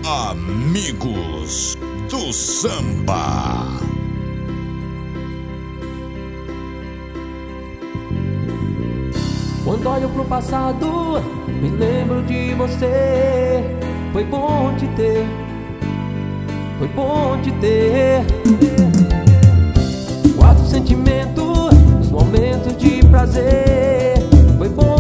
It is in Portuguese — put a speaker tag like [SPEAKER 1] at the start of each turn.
[SPEAKER 1] Amigos do Samba.
[SPEAKER 2] Quando olho pro passado, me lembro de você. Foi bom te ter, foi bom te ter. Guardo o sentimento dos momentos de prazer. Foi bom